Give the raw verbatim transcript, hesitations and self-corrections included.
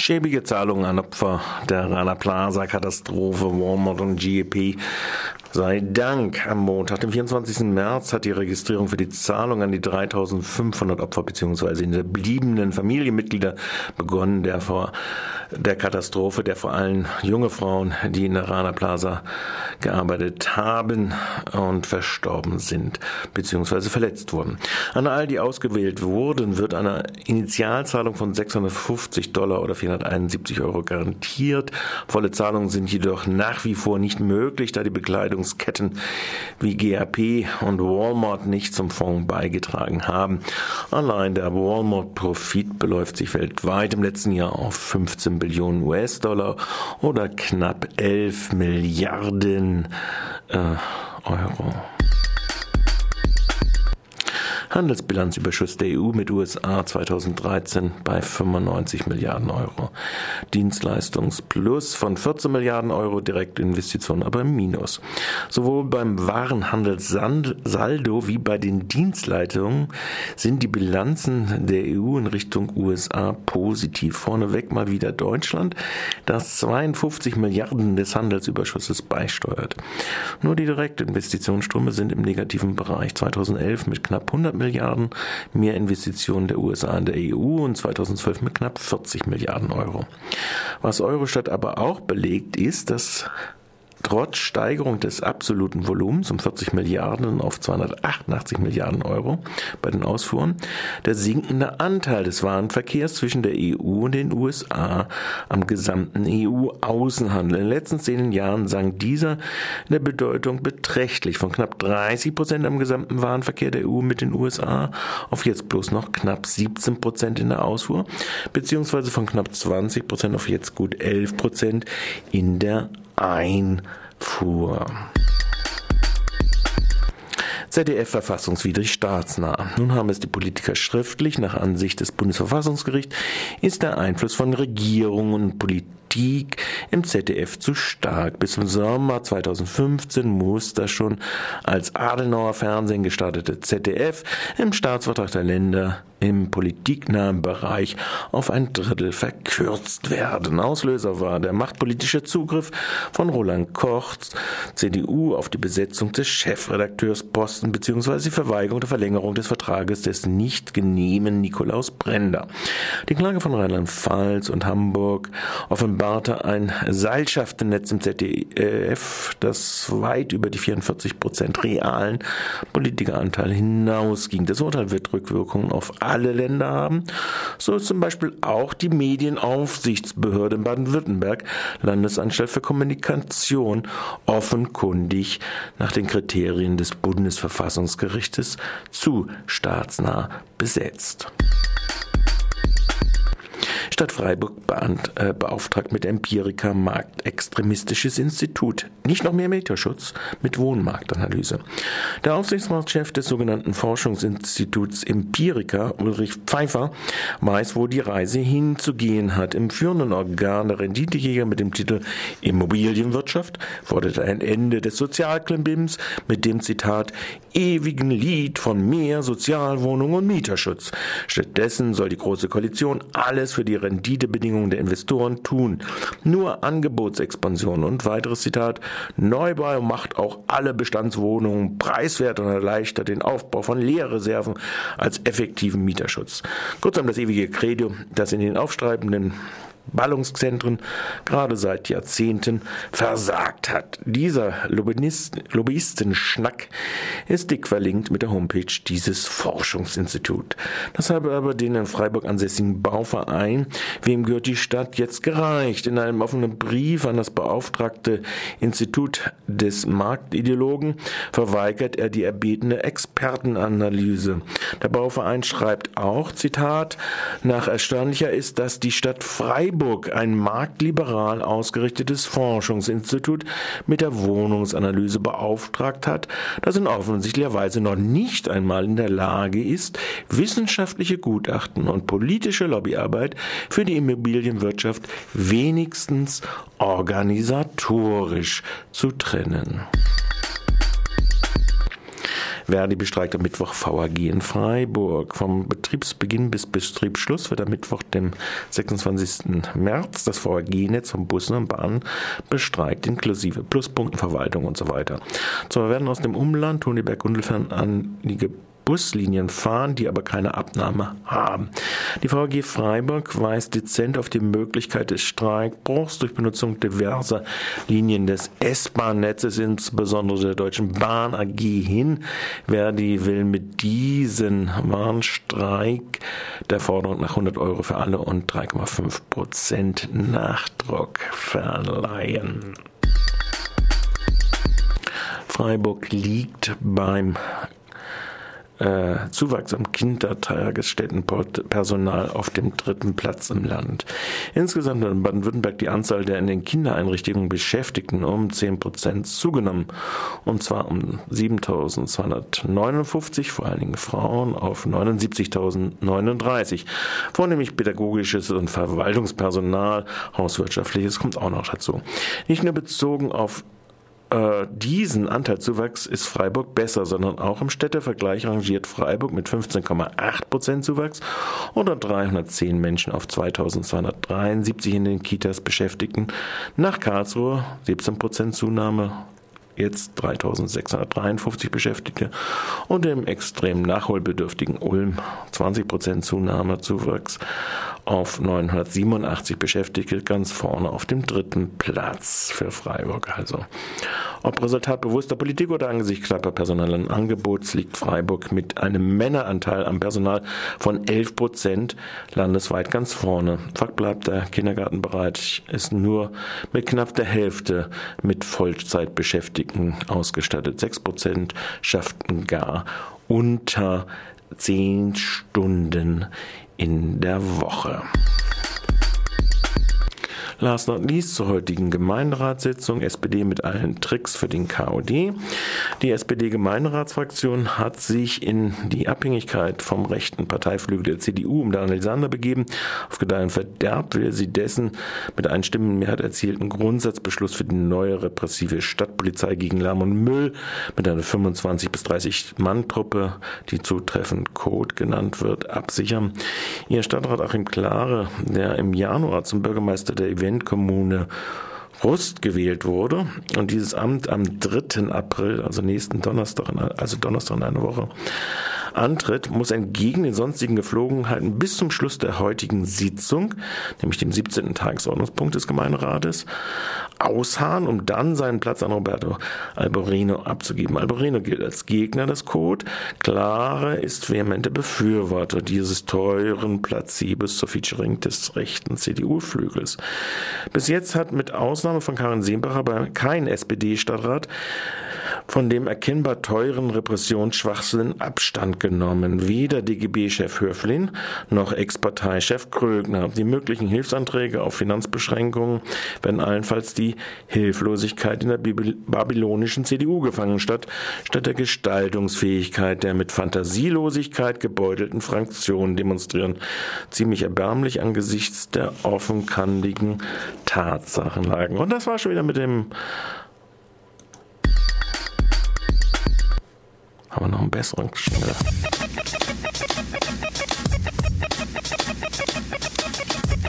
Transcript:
Schäbige Zahlungen an Opfer der Rana Plaza-Katastrophe, Walmart und G E P. Sei Dank, am Montag, dem vierundzwanzigsten März, hat die Registrierung für die Zahlung an die dreitausendfünfhundert Opfer bzw. hinterbliebenen Familienmitglieder begonnen, der vor der Katastrophe, der vor allem junge Frauen, die in der Rana Plaza gearbeitet haben und verstorben sind bzw. verletzt wurden. An all die ausgewählt wurden, wird eine Initialzahlung von sechshundertfünfzig Dollar oder vierhunderteinundsiebzig Euro garantiert. Volle Zahlungen sind jedoch nach wie vor nicht möglich, da die Bekleidungsketten wie G A P und Walmart nicht zum Fonds beigetragen haben. Allein der Walmart-Profit beläuft sich weltweit im letzten Jahr auf fünfzehn Billionen U S-Dollar oder knapp elf Milliarden äh, Euro. Handelsbilanzüberschuss der E U mit U S A zweitausenddreizehn bei fünfundneunzig Milliarden Euro. Dienstleistungsplus von vierzehn Milliarden Euro, Direktinvestitionen aber im Minus. Sowohl beim Warenhandelssaldo wie bei den Dienstleistungen sind die Bilanzen der E U in Richtung U S A positiv. Vorneweg mal wieder Deutschland, das zweiundfünfzig Milliarden des Handelsüberschusses beisteuert. Nur die Direktinvestitionsströme sind im negativen Bereich. zweitausendelf mit knapp hundert Milliarden mehr Investitionen der U S A in der E U und zweitausendzwölf mit knapp vierzig Milliarden Euro. Was Eurostat aber auch belegt, ist, dass trotz Steigerung des absoluten Volumens um vierzig Milliarden auf zweihundertachtundachtzig Milliarden Euro bei den Ausfuhren, der sinkende Anteil des Warenverkehrs zwischen der E U und den U S A am gesamten E U-Außenhandel. In den letzten zehn Jahren sank dieser in der Bedeutung beträchtlich von knapp dreißig Prozent am gesamten Warenverkehr der E U mit den U S A auf jetzt bloß noch knapp siebzehn Prozent in der Ausfuhr, beziehungsweise von knapp zwanzig Prozent auf jetzt gut elf Prozent in der Einfuhr. Z D F verfassungswidrig staatsnah. Nun haben es die Politiker schriftlich. Nach Ansicht des Bundesverfassungsgerichts ist der Einfluss von Regierung und Politik im Z D F zu stark. Bis zum Sommer zweitausendfünfzehn muss das schon als Adenauer Fernsehen gestartete Z D F im Staatsvertrag der Länder im politiknahen Bereich auf ein Drittel verkürzt werden. Auslöser war der machtpolitische Zugriff von Roland Koch, C D U, auf die Besetzung des Chefredakteursposten bzw. die Verweigerung der Verlängerung des Vertrages des nicht genehmen Nikolaus Brender. Die Klage von Rheinland-Pfalz und Hamburg offenbarte ein Seilschaftennetz im Z D F, das weit über die vierundvierzig Prozent realen Politikeranteil hinausging. Das Urteil wird Rückwirkungen auf alle Länder haben, so ist zum Beispiel auch die Medienaufsichtsbehörde in Baden-Württemberg, Landesanstalt für Kommunikation, offenkundig nach den Kriterien des Bundesverfassungsgerichtes zu staatsnah besetzt. Stadt Freiburg beant, äh, beauftragt mit Empirica Marktextremistisches Institut. Nicht noch mehr Mieterschutz mit Wohnmarktanalyse. Der Aufsichtsratschef des sogenannten Forschungsinstituts Empirica, Ulrich Pfeiffer, weiß, wo die Reise hinzugehen hat. Im führenden Organ der Renditejäger mit dem Titel Immobilienwirtschaft fordert ein Ende des Sozialklimbims mit dem Zitat ewigen Lied von mehr Sozialwohnungen und Mieterschutz. Stattdessen soll die Große Koalition alles für die Renditebedingungen der Investoren tun. Nur Angebotsexpansion und weiteres Zitat, Neubau macht auch alle Bestandswohnungen preiswert und erleichtert den Aufbau von Leerreserven als effektiven Mieterschutz. Kurzum das ewige Credo, das in den aufstreibenden Ballungszentren gerade seit Jahrzehnten versagt hat. Dieser Lobbyistenschnack ist dick verlinkt mit der Homepage dieses Forschungsinstituts. Das habe aber den in Freiburg ansässigen Bauverein, wem gehört die Stadt, jetzt gereicht. In einem offenen Brief an das beauftragte Institut des Marktideologen verweigert er die erbetene Expertenanalyse. Der Bauverein schreibt auch, Zitat, nach erstaunlicher ist, dass die Stadt Freiburg ein marktliberal ausgerichtetes Forschungsinstitut mit der Wohnungsanalyse beauftragt hat, das in offensichtlicher Weise noch nicht einmal in der Lage ist, wissenschaftliche Gutachten und politische Lobbyarbeit für die Immobilienwirtschaft wenigstens organisatorisch zu trennen. Verdi bestreikt am Mittwoch V A G in Freiburg. Vom Betriebsbeginn bis Betriebsschluss wird am Mittwoch, dem sechsundzwanzigsten März, das V A G-Netz von Bussen und Bahnen bestreikt, inklusive Pluspunkten, Verwaltung und so weiter. Zwar werden aus dem Umland Honeberg-Gundelfern einige Buslinien fahren, die aber keine Abnahme haben. Die V A G Freiburg weist dezent auf die Möglichkeit des Streikbruchs durch Benutzung diverser Linien des S-Bahn-Netzes, insbesondere der Deutschen Bahn A G, hin. Verdi will mit diesem Warnstreik der Forderung nach hundert Euro für alle und drei Komma fünf Prozent Nachdruck verleihen. Freiburg liegt beim Äh, Zuwachs am Kindertagesstättenpersonal auf dem dritten Platz im Land. Insgesamt hat in Baden-Württemberg die Anzahl der in den Kindereinrichtungen Beschäftigten um zehn Prozent zugenommen. Und zwar um siebentausendzweihundertneunundfünfzig, vor allen Dingen Frauen, auf neunundsiebzigtausendneununddreißig. Vornehmlich pädagogisches und Verwaltungspersonal, hauswirtschaftliches kommt auch noch dazu. Nicht nur bezogen auf diesen Anteilszuwachs ist Freiburg besser, sondern auch im Städtevergleich rangiert Freiburg mit fünfzehn Komma acht Prozent Zuwachs oder dreihundertzehn Menschen auf zweitausendzweihundertdreiundsiebzig in den Kitas Beschäftigten nach Karlsruhe, siebzehn Prozent Zunahme, jetzt dreitausendsechshundertdreiundfünfzig Beschäftigte, und im extrem nachholbedürftigen Ulm zwanzig Prozent Zunahme, Zuwachs auf neunhundertsiebenundachtzig Beschäftigte, ganz vorne auf dem dritten Platz für Freiburg. Also ob Resultat bewusster Politik oder angesichts knapper personellen Angebots liegt Freiburg mit einem Männeranteil am Personal von elf Prozent landesweit ganz vorne. Fakt bleibt, der Kindergartenbereich ist nur mit knapp der Hälfte mit Vollzeitbeschäftigten ausgestattet. sechs Prozent schafften gar unter zehn Stunden in der Woche. Last not least zur heutigen Gemeinderatssitzung, S P D mit allen Tricks für den K O D. Die S P D-Gemeinderatsfraktion hat sich in die Abhängigkeit vom rechten Parteiflügel der C D U um Daniel Sander begeben. Auf Gedeih und Verderb will sie dessen mit Einstimmenmehrheit erzielten Grundsatzbeschluss für die neue repressive Stadtpolizei gegen Lärm und Müll mit einer fünfundzwanzig bis dreißig Mann Truppe, die zutreffend Code genannt wird, absichern. Ihr Stadtrat Achim Klare, der im Januar zum Bürgermeister der Event Kommune Rust gewählt wurde und dieses Amt am dritten April, also nächsten Donnerstag, also Donnerstag in einer Woche, antritt, muss entgegen den sonstigen Gepflogenheiten bis zum Schluss der heutigen Sitzung, nämlich dem siebzehnten Tagesordnungspunkt des Gemeinderates, ausharren, um dann seinen Platz an Roberto Alboreno abzugeben. Alboreno gilt als Gegner des Code. Klare ist vehemente Befürworter dieses teuren Placebos zur Featuring des rechten C D U-Flügels. Bis jetzt hat mit Ausnahme von Karin Seebacher aber kein S P D-Stadtrat von dem erkennbar teuren Repressionsschwachsinn Abstand genommen. Weder D G B-Chef Höflin noch Ex-Parteichef Krögner. Die möglichen Hilfsanträge auf Finanzbeschränkungen werden allenfalls die Hilflosigkeit in der babylonischen C D U gefangen, statt, statt der Gestaltungsfähigkeit der mit Fantasielosigkeit gebeutelten Fraktionen demonstrieren. Ziemlich erbärmlich angesichts der offenkandigen Tatsachenlagen. Und das war schon wieder mit dem... Haben wir noch einen besseren schneller.